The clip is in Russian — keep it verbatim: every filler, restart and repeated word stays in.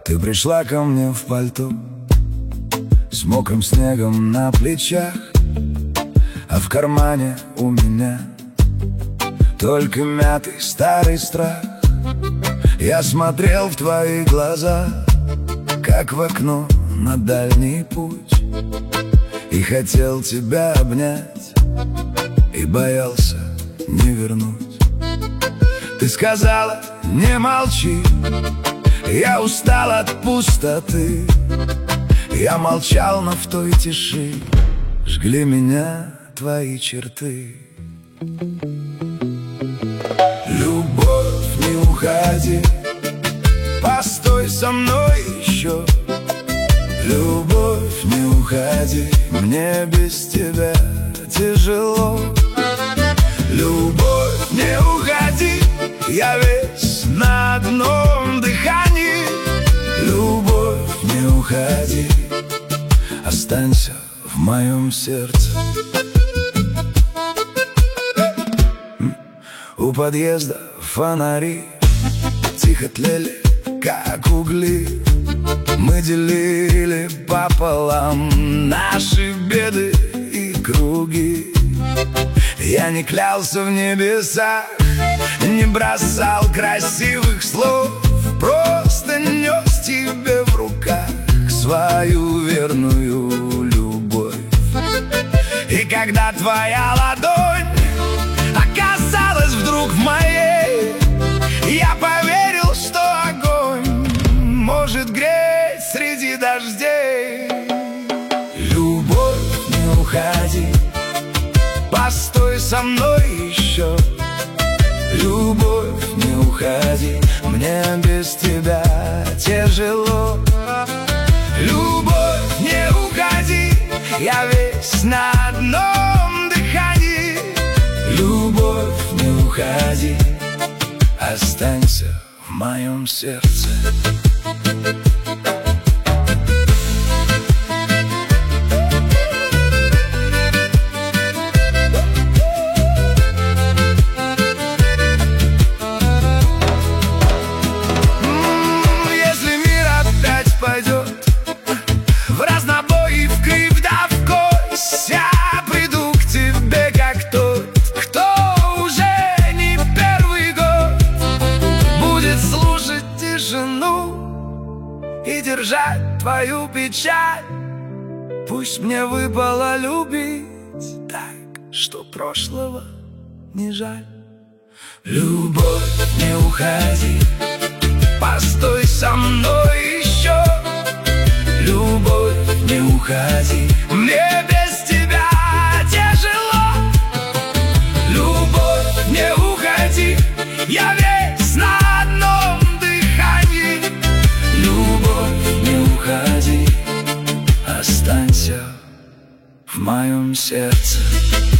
Ты пришла ко мне в пальто с мокрым снегом на плечах, а в кармане у меня только мятый старый страх. Я смотрел в твои глаза, как в окно на дальний путь, и хотел тебя обнять, и боялся не вернуть. Ты сказала: не молчи, я устал от пустоты. Я молчал, но в той тиши жгли меня твои черты. Любовь, не уходи, постой со мной еще. Любовь, не уходи, мне без тебя тяжело. Любовь, не уходи, я весь на одном дыхании. Любовь, не уходи, останься в моем сердце. У подъезда фонари тихо тлели, как угли. Мы делили пополам наши беды и круги. Я не клялся в небесах, не бросал красивых слов, просто нес тебе в руках свою верную любовь. И когда твоя ладонь оказалась вдруг в моей, я поверил, что огонь может греть среди дождей. Любовь, не уходи, постой со мной еще. Любовь, не уходи, мне без тебя тяжело. Любовь, не уходи, я весь на одном дыхании. Любовь, не уходи, останься в моем сердце. И держать твою печаль. Пусть мне выпало любить так, что прошлого не жаль. Любовь, не уходи, постой со мной еще. Любовь, не уходи, мне без тебя тяжело. Любовь, не уходи, я весь на одном дыхании. Любовь, не уходи, останься в моем сердце.